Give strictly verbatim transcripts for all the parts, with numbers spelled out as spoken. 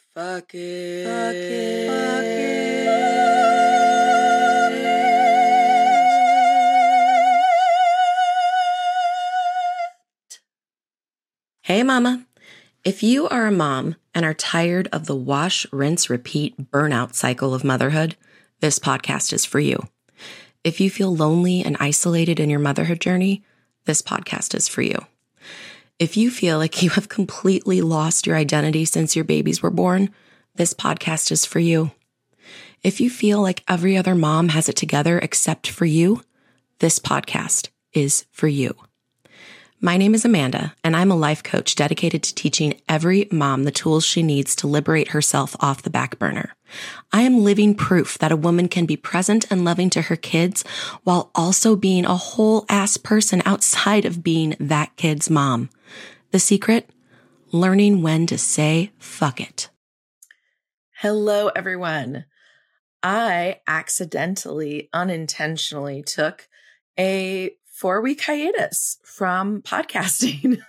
Fuck it. Fuck it. Fuck it. Hey, mama. If you are a mom and are tired of the wash, rinse, repeat burnout cycle of motherhood, this podcast is for you. If you feel lonely and isolated in your motherhood journey, this podcast is for you. If you feel like you have completely lost your identity since your babies were born, this podcast is for you. If you feel like every other mom has it together except for you, this podcast is for you. My name is Amanda, and I'm a life coach dedicated to teaching every mom the tools she needs to liberate herself off the back burner. I am living proof that a woman can be present and loving to her kids while also being a whole ass person outside of being that kid's mom. The secret? Learning when to say fuck it. Hello, everyone. I accidentally, unintentionally took a four-week hiatus from podcasting.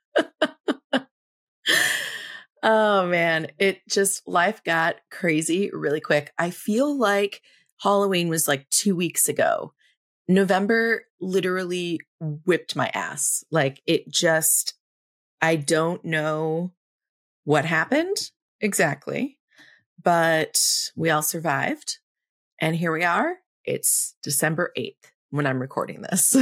Oh, man. It just, life got crazy really quick. I feel like Halloween was like two weeks ago. November literally whipped my ass. Like it just, I don't know what happened exactly, but we all survived. And here we are. It's December eighth when I'm recording this.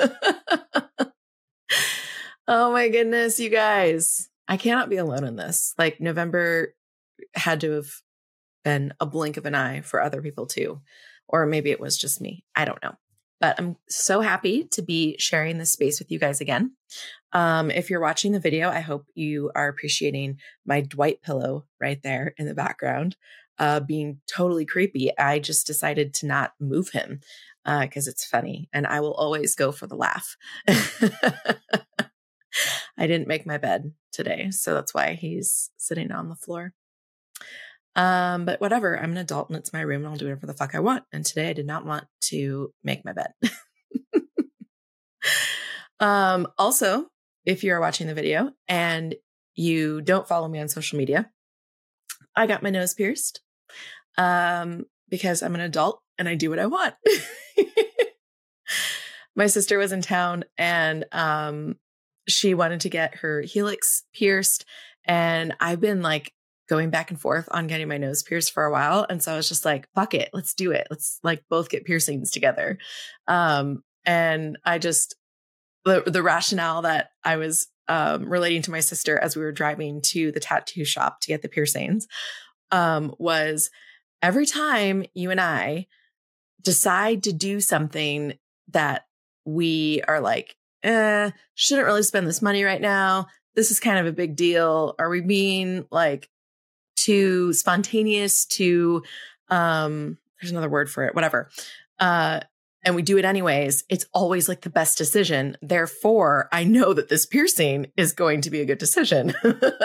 Oh my goodness, you guys. I cannot be alone in this. Like November had to have been a blink of an eye for other people too. Or maybe it was just me. I don't know. But I'm so happy to be sharing this space with you guys again. Um, if you're watching the video, I hope you are appreciating my Dwight pillow right there in the background, uh, being totally creepy. I just decided to not move him because uh, it's funny and I will always go for the laugh. I didn't make my bed today, so that's why he's sitting on the floor. Um, but whatever, I'm an adult and it's my room and I'll do whatever the fuck I want. And today I did not want to make my bed. um, also, if you're watching the video and you don't follow me on social media, I got my nose pierced um, because I'm an adult and I do what I want. My sister was in town and um, she wanted to get her helix pierced. And I've been like going back and forth on getting my nose pierced for a while. And so I was just like, fuck it, let's do it. Let's like both get piercings together. Um, and I just, the, the rationale that I was um, relating to my sister as we were driving to the tattoo shop to get the piercings um, was every time you and I decide to do something that we are like, eh, shouldn't really spend this money right now. This is kind of a big deal. Are we being like too spontaneous, too, um, there's another word for it, whatever. Uh, and we do it anyways. It's always like the best decision. Therefore, I know that this piercing is going to be a good decision.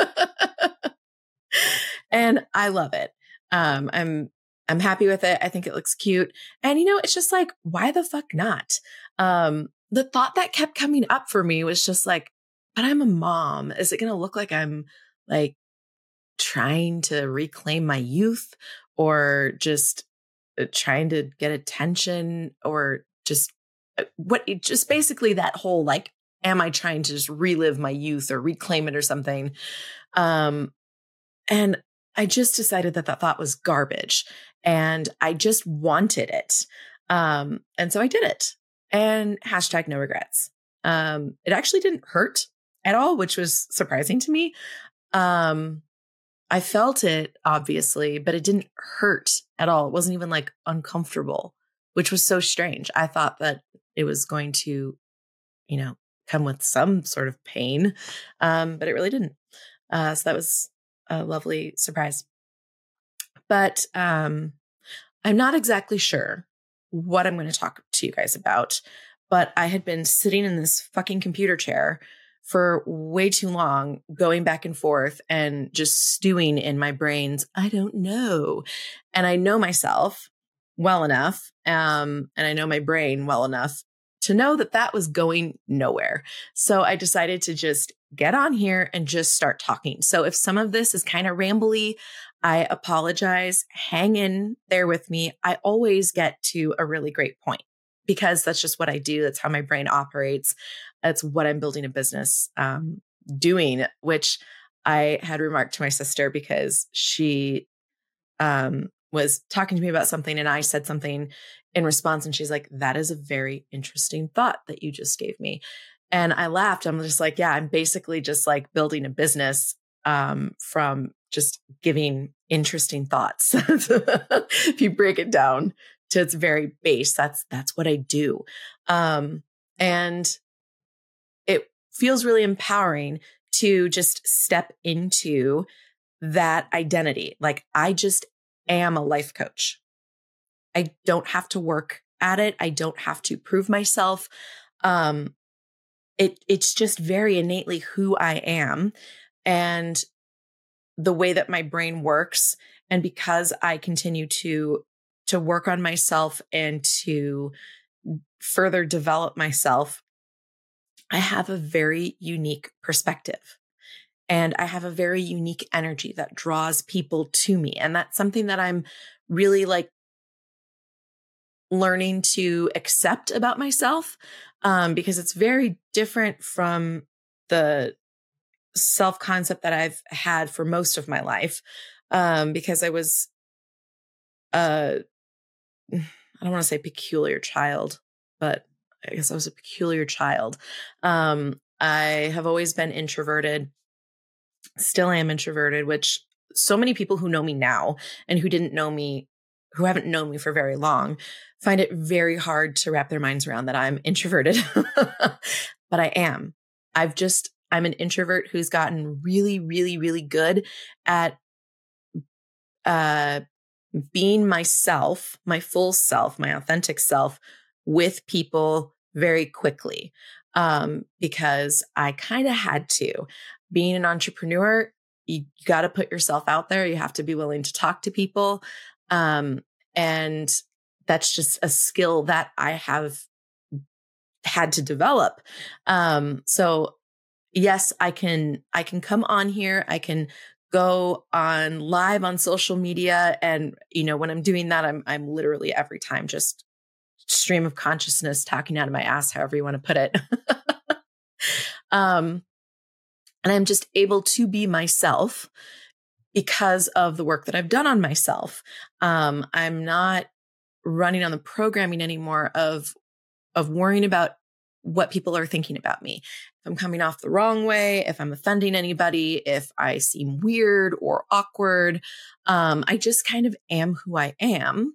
And I love it. Um, I'm, I'm happy with it. I think it looks cute. And, you know, it's just like, why the fuck not? Um, the thought that kept coming up for me was just like, but I'm a mom. Is it going to look like I'm like trying to reclaim my youth or just trying to get attention or just what, just basically that whole, like, am I trying to just relive my youth or reclaim it or something? Um, and I just decided that that thought was garbage and I just wanted it. Um, and so I did it and hashtag no regrets. Um, it actually didn't hurt at all, which was surprising to me. Um, I felt it obviously, but it didn't hurt at all. It wasn't even like uncomfortable, which was so strange. I thought that it was going to, you know, come with some sort of pain. Um, but it really didn't. Uh, so that was a lovely surprise. But um, I'm not exactly sure what I'm going to talk to you guys about, but I had been sitting in this fucking computer chair for way too long, going back and forth and just stewing in my brains. I don't know. And I know myself well enough, um, and I know my brain well enough to know that that was going nowhere. So I decided to just get on here and just start talking. So if some of this is kind of rambly, I apologize. Hang in there with me. I always get to a really great point because that's just what I do. That's how my brain operates. That's what I'm building a business um, doing, which I had remarked to my sister because she um, was talking to me about something and I said something in response. And she's like, that is a very interesting thought that you just gave me. And I laughed. I'm just like, yeah, I'm basically just like building a business um, from just giving interesting thoughts. If you break it down to its very base, that's, that's what I do. Um, and it feels really empowering to just step into that identity. Like I just am a life coach. I don't have to work at it. I don't have to prove myself. Um, it, it's just very innately who I am and the way that my brain works. And because I continue to, to work on myself and to further develop myself, I have a very unique perspective. And I have a very unique energy that draws people to me. And that's something that I'm really like learning to accept about myself, um, because it's very different from the self-concept that I've had for most of my life. Um, because I was, uh, I don't want to say peculiar child, but I guess I was a peculiar child. Um, I have always been introverted. Still am introverted, which so many people who know me now and who didn't know me, who haven't known me for very long, find it very hard to wrap their minds around that I'm introverted. But I am. I've just, I'm an introvert who's gotten really, really, really good at uh, being myself, my full self, my authentic self with people very quickly, um, because I kind of had to. Being an entrepreneur, you, you got to put yourself out there. You have to be willing to talk to people. Um, and that's just a skill that I have had to develop. Um, so yes, I can, I can come on here. I can go on live on social media. And, you know, when I'm doing that, I'm, I'm literally every time just stream of consciousness talking out of my ass, however you want to put it. um, And I'm just able to be myself because of the work that I've done on myself. Um, I'm not running on the programming anymore of, of worrying about what people are thinking about me. If I'm coming off the wrong way, if I'm offending anybody, if I seem weird or awkward, um, I just kind of am who I am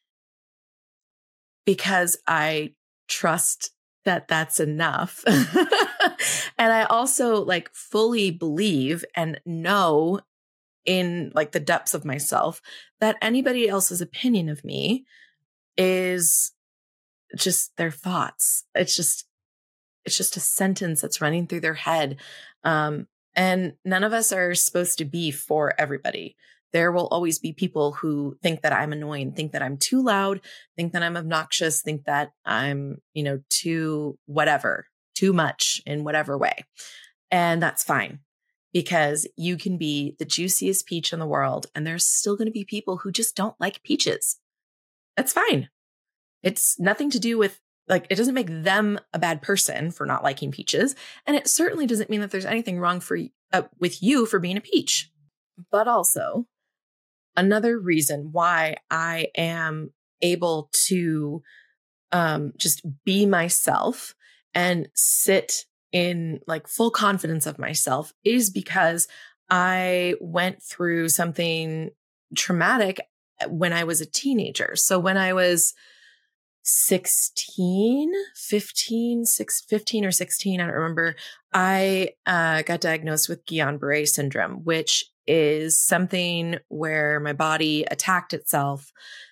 because I trust that that's enough. And I also like fully believe and know in like the depths of myself that anybody else's opinion of me is just their thoughts. It's just, it's just a sentence that's running through their head. Um, and none of us are supposed to be for everybody. There will always be people who think that I'm annoying, think that I'm too loud, think that I'm obnoxious, think that I'm, you know, too whatever, too much in whatever way. And that's fine because you can be the juiciest peach in the world. And there's still going to be people who just don't like peaches. That's fine. It's nothing to do with like, it doesn't make them a bad person for not liking peaches. And it certainly doesn't mean that there's anything wrong for uh, with you for being a peach. But also another reason why I am able to um, just be myself and sit in like full confidence of myself is because I went through something traumatic when I was a teenager. So when I was sixteen, fifteen, six, fifteen or sixteen, I don't remember, I uh, got diagnosed with Guillain-Barré syndrome, which is something where my body attacked itself.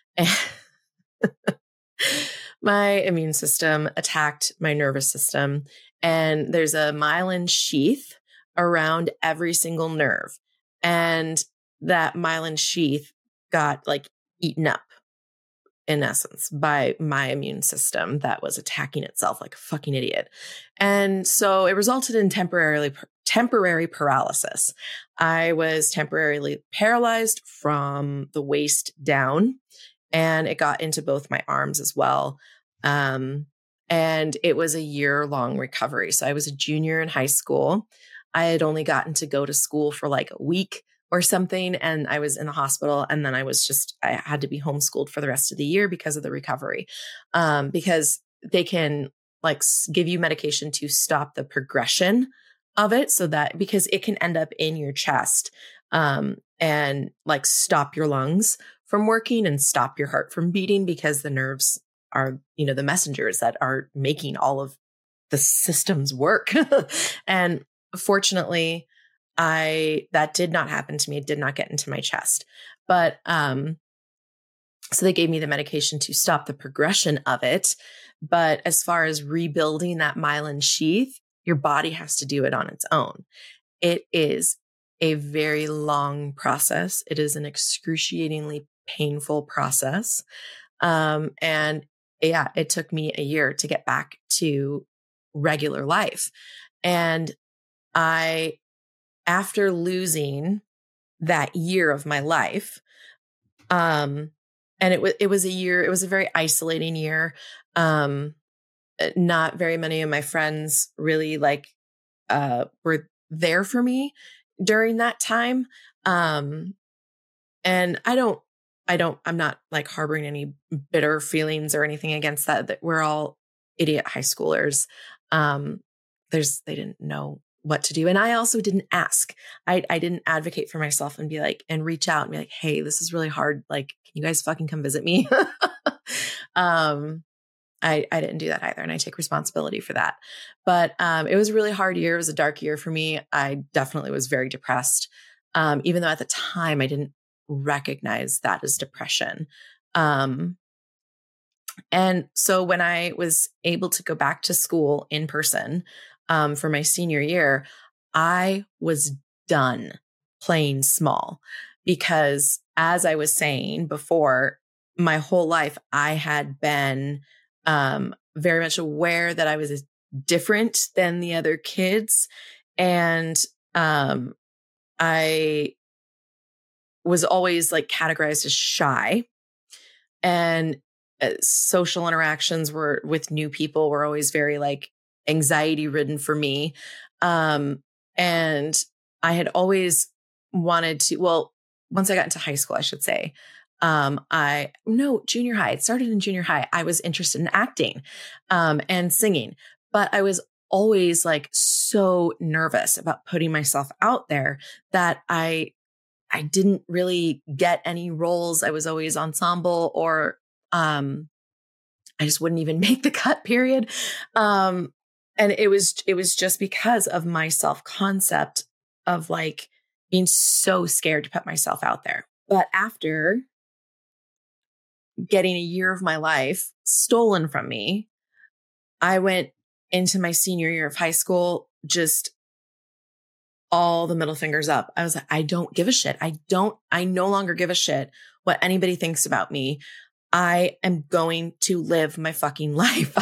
My immune system attacked my nervous system. And there's a myelin sheath around every single nerve. And that myelin sheath got like eaten up, in essence, by my immune system that was attacking itself like a fucking idiot. And so it resulted in temporarily temporary paralysis. I was temporarily paralyzed from the waist down, and it got into both my arms as well. Um, and it was a year long recovery. So I was a junior in high school. I had only gotten to go to school for like a week or something, and I was in the hospital, and then I was just, I had to be homeschooled for the rest of the year because of the recovery. Um, because they can like give you medication to stop the progression of it, so that, because it can end up in your chest, um, and like stop your lungs from working and stop your heart from beating, because the nerves are, you know, the messengers that are making all of the systems work. And fortunately, I, that did not happen to me. It did not get into my chest. But, um, so they gave me the medication to stop the progression of it. But as far as rebuilding that myelin sheath, your body has to do it on its own. It is a very long process. It is an excruciatingly painful process. Um, and yeah, it took me a year to get back to regular life. And I, after losing that year of my life, um, and it was, it was a year, it was a very isolating year. Um, not very many of my friends really like, uh, were there for me during that time. Um, and I don't, I don't, I'm not like harboring any bitter feelings or anything against that, that we're all idiot high schoolers. Um, there's, they didn't know what to do. And I also didn't ask. I, I didn't advocate for myself and be like, and reach out and be like, hey, this is really hard. Like, can you guys fucking come visit me? um, I, I didn't do that either. And I take responsibility for that. But um, it was a really hard year. It was a dark year for me. I definitely was very depressed. Um, even though at the time I didn't recognize that as depression. Um, and so when I was able to go back to school in person um, for my senior year, I was done playing small, because as I was saying before, my whole life I had been um, very much aware that I was different than the other kids. And um, I was always like categorized as shy, and uh, social interactions were with new people were always very like anxiety ridden for me. Um, and I had always wanted to, well, once I got into high school, I should say, um, I, no, junior high, it started in junior high. I was interested in acting, um, and singing, but I was always like so nervous about putting myself out there that I, I didn't really get any roles. I was always ensemble, or, um, I just wouldn't even make the cut, period. Um, and it was, it was just because of my self-concept of like being so scared to put myself out there. But after getting a year of my life stolen from me, I went into my senior year of high school, just all the middle fingers up. I was like, I don't give a shit. I don't, I no longer give a shit what anybody thinks about me. I am going to live my fucking life.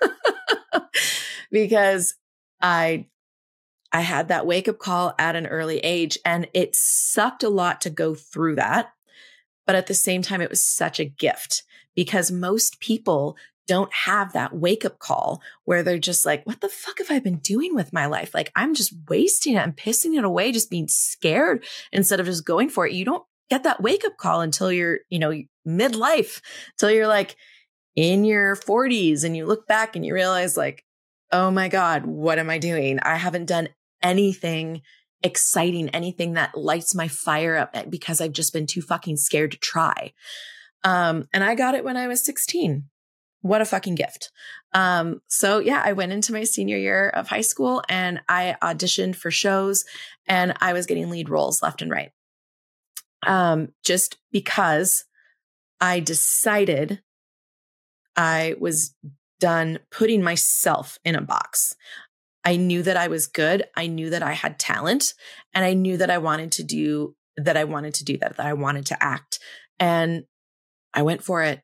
Because I, I had that wake up call at an early age, and it sucked a lot to go through that. But at the same time, it was such a gift, because most people don't have that wake up call where they're just like, what the fuck have I been doing with my life? Like, I'm just wasting it. I'm pissing it away, just being scared instead of just going for it. You don't get that wake up call until you're, you know, midlife, until you're like in your forties and you look back and you realize like, oh my God, what am I doing? I haven't done anything exciting, anything that lights my fire up, because I've just been too fucking scared to try. Um, and I got it when I was sixteen. What a fucking gift. Um, so yeah, I went into my senior year of high school and I auditioned for shows, and I was getting lead roles left and right. Um, just because I decided I was done putting myself in a box. I knew that I was good. I knew that I had talent, and I knew that I wanted to do that. I wanted to do that, that I wanted to act, and I went for it,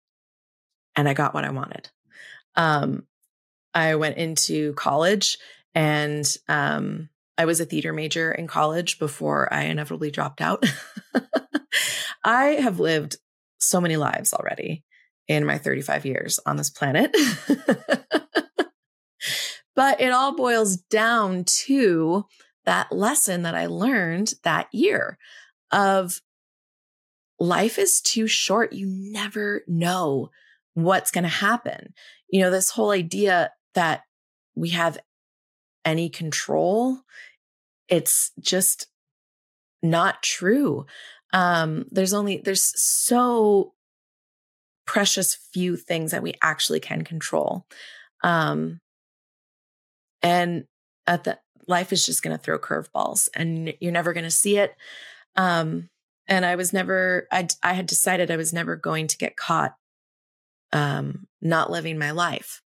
and I got what I wanted. Um, I went into college And um, I was a theater major in college before I inevitably dropped out. I have lived so many lives already in my thirty-five years on this planet. But it all boils down to that lesson that I learned that year of life is too short. You never know what's going to happen. You know, this whole idea that we have any control, it's just not true. Um, there's only, there's so precious few things that we actually can control. Um, and at the, life is just going to throw curveballs and you're never going to see it. Um, and I was never, I, I had decided I was never going to get caught, um, not living my life.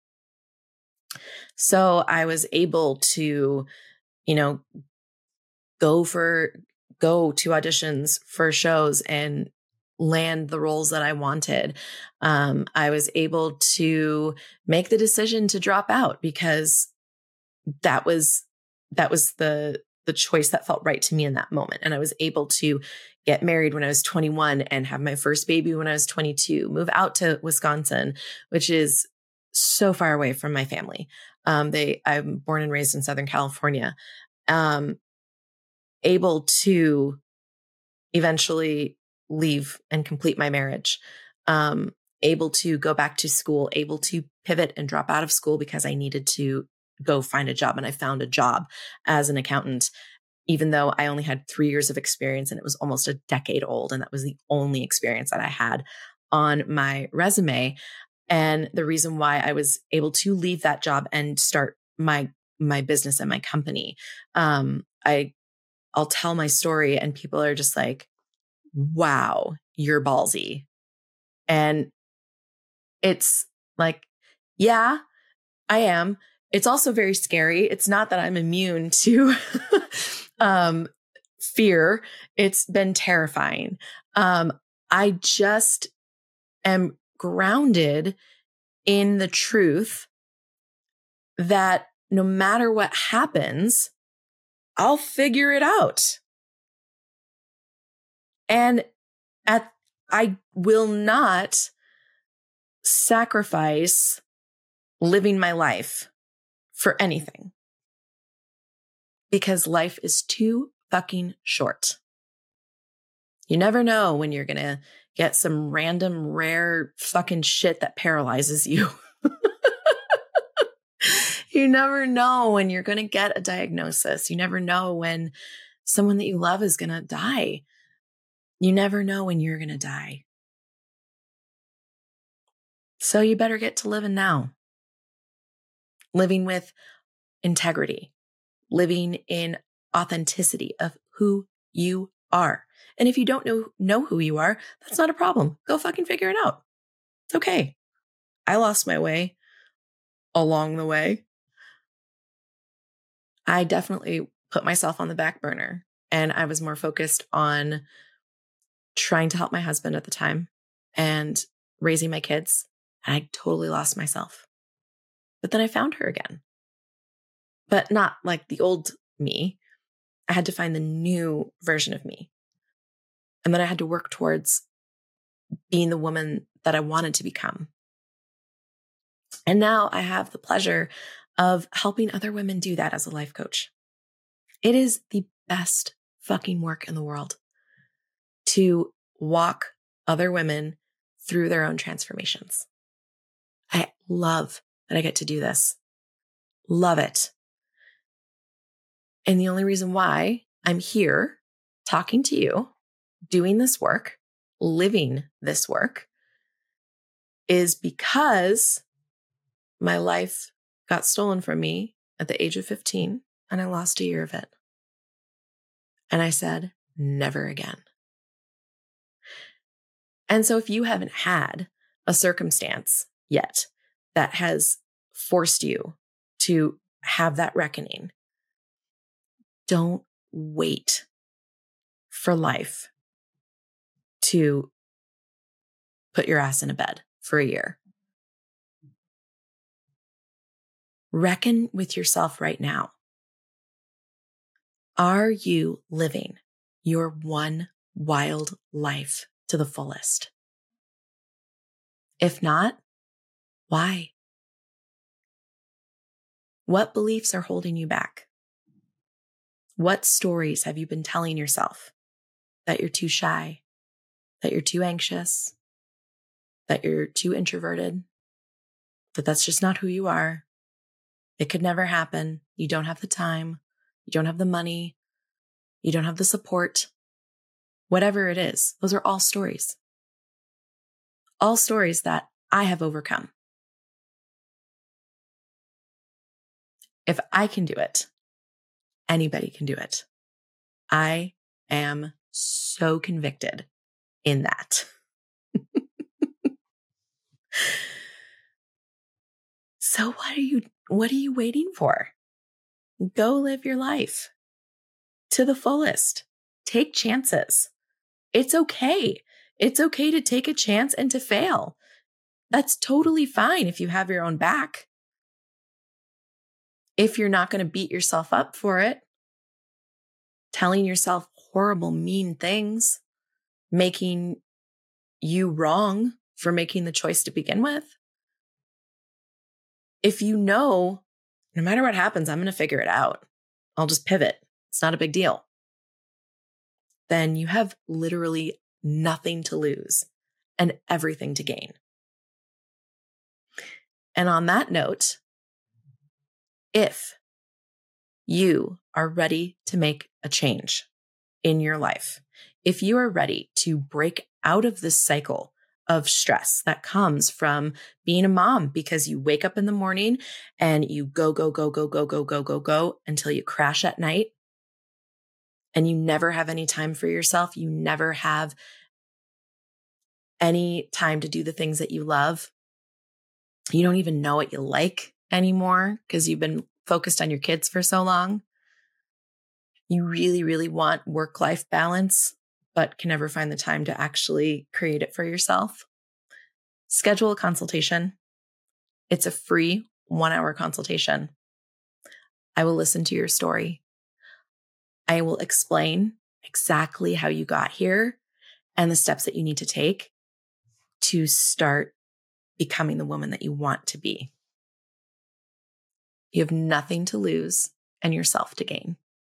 So I was able to, you know, go for, go to auditions for shows and land the roles that I wanted. Um, I was able to make the decision to drop out because that was, that was the, the choice that felt right to me in that moment. And I was able to get married when I was twenty-one and have my first baby when I was twenty-two, move out to Wisconsin, which is so far away from my family. Um, they, I'm born and raised in Southern California. Um, able to eventually leave and complete my marriage. Um, able to go back to school, able to pivot and drop out of school because I needed to go find a job. And I found a job as an accountant, even though I only had three years of experience and it was almost a decade old. And that was the only experience that I had on my resume. And the reason why I was able to leave that job and start my, my business and my company. Um, I, I'll tell my story and people are just like, wow, you're ballsy. And it's like, yeah, I am. It's also very scary. It's not that I'm immune to um, fear. It's been terrifying. Um, I just am grounded in the truth that no matter what happens, I'll figure it out. And at, I will not sacrifice living my life for anything because life is too fucking short. You never know when you're going to get some random rare fucking shit that paralyzes you. You never know when you're going to get a diagnosis. You never know when someone that you love is going to die. You never know when you're going to die. So you better get to living now. Living with integrity, living in authenticity of who you are. And if you don't know, know who you are, that's not a problem. Go fucking figure it out. It's okay. I lost my way along the way. I definitely put myself on the back burner and I was more focused on trying to help my husband at the time and raising my kids. And I totally lost myself. But then I found her again. But not like the old me. I had to find the new version of me. And then I had to work towards being the woman that I wanted to become. And now I have the pleasure of helping other women do that as a life coach. It is the best fucking work in the world to walk other women through their own transformations. I love that I get to do this. Love it. And the only reason why I'm here talking to you, doing this work, living this work, is because my life got stolen from me at the age of fifteen and I lost a year of it. And I said, never again. And so if you haven't had a circumstance yet that has forced you to have that reckoning, don't wait for life to put your ass in a bed for a year. Reckon with yourself right now. Are you living your one wild life to the fullest? If not, why? What beliefs are holding you back? What stories have you been telling yourself? That you're too shy, that you're too anxious, that you're too introverted, that that's just not who you are. It could never happen. You don't have the time. You don't have the money. You don't have the support. Whatever it is, those are all stories. All stories that I have overcome. If I can do it, anybody can do it. I am so convicted in that. So what are you, what are you waiting for? Go live your life to the fullest. Take chances. It's okay. It's okay to take a chance and to fail. That's totally fine if you have your own back. If you're not going to beat yourself up for it, telling yourself horrible, mean things, making you wrong for making the choice to begin with. If you know, no matter what happens, I'm going to figure it out. I'll just pivot. It's not a big deal. Then you have literally nothing to lose and everything to gain. And on that note, if you are ready to make a change in your life, if you are ready to break out of this cycle of stress that comes from being a mom, because you wake up in the morning and you go, go, go, go, go, go, go, go, go until you crash at night, and you never have any time for yourself. You never have any time to do the things that you love. You don't even know what you like anymore because you've been focused on your kids for so long. You really, really want work-life balance, but can never find the time to actually create it for yourself. Schedule a consultation. It's a free one-hour consultation. I will listen to your story. I will explain exactly how you got here and the steps that you need to take to start becoming the woman that you want to be. You have nothing to lose and yourself to gain.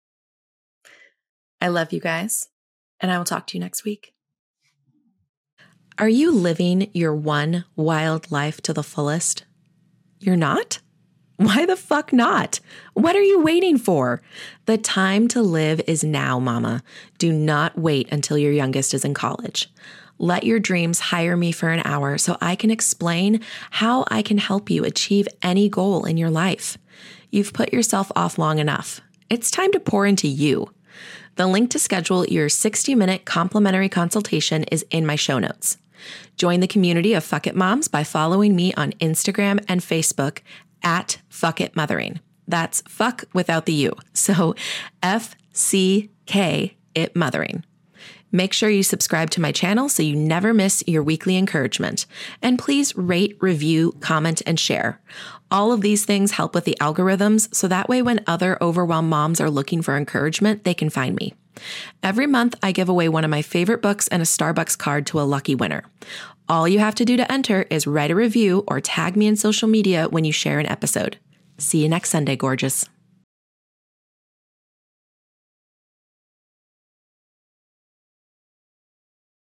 I love you guys, and I will talk to you next week. Are you living your one wild life to the fullest? You're not? Why the fuck not? What are you waiting for? The time to live is now, mama. Do not wait until your youngest is in college. Let your dreams hire me for an hour so I can explain how I can help you achieve any goal in your life. You've put yourself off long enough. It's time to pour into you. The link to schedule your sixty-minute complimentary consultation is in my show notes. Join the community of Fuck It Moms by following me on Instagram and Facebook at Fuck It Mothering. That's fuck without the U. So F C K It Mothering. Make sure you subscribe to my channel so you never miss your weekly encouragement. And please rate, review, comment, and share. All of these things help with the algorithms, so that way when other overwhelmed moms are looking for encouragement, they can find me. Every month, I give away one of my favorite books and a Starbucks card to a lucky winner. All you have to do to enter is write a review or tag me in social media when you share an episode. See you next Sunday, gorgeous.